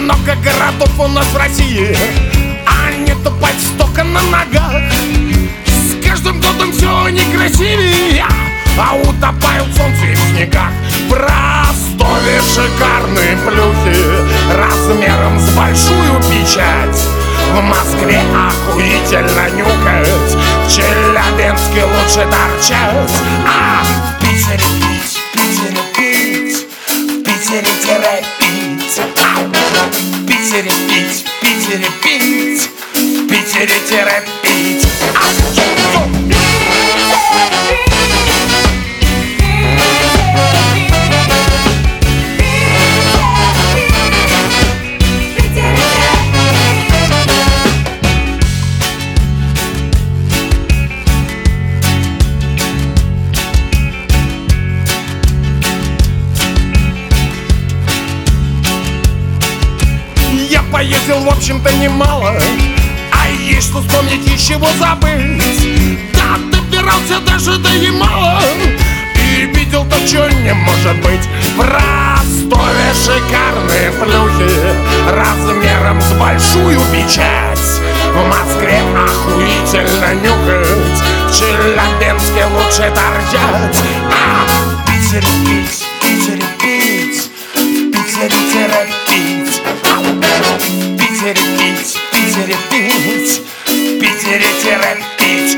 много городов у нас в России, а не тупать столько на ногах. С каждым годом все некрасивее, а утопают в солнце и в снегах. В Ростове шикарные плюхи размером с большую печать. В Москве охуительно нюхать, в Челябинске лучше торчать. А в Питере пить, в Питере пить, в Питере терпеть. В Питере пить, в Питере пить, в Питере терпеть. Поездил, в общем-то, немало, а есть что вспомнить, из чего забыть. Да, добирался даже до Ямала и видел то, что не может быть. В Ростове шикарные плюхи размером с большую печать. В Москве охуительно нюхать, в Челябинске лучше торчать. А в Питере пить, в Питере пить, в Питере терпеть. В Питере пить, в Питере пить, в Питере терпеть.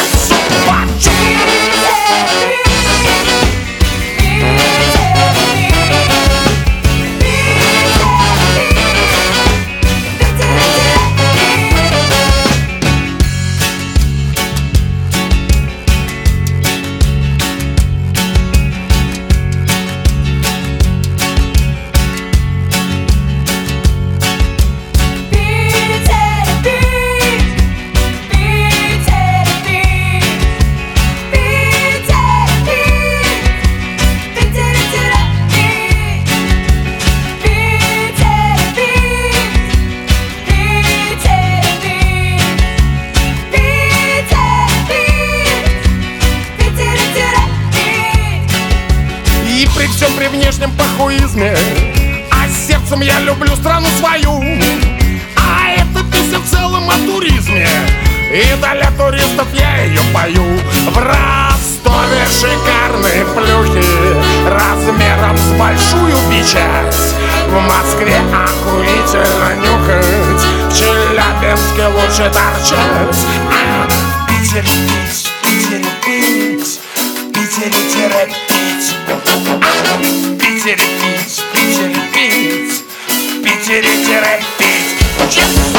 При внешнем похуизме, а сердцем я люблю страну свою. А эта песня в целом о туризме, и для туристов я ее пою. В Ростове шикарные плюхи размером с большую печать. В Москве охуительно нюхать, в Челябинске лучше торчать. А в Питере пить, в Питере пить, в Питере терпеть. В Питере пить, в Питере пить, в Питере терпеть.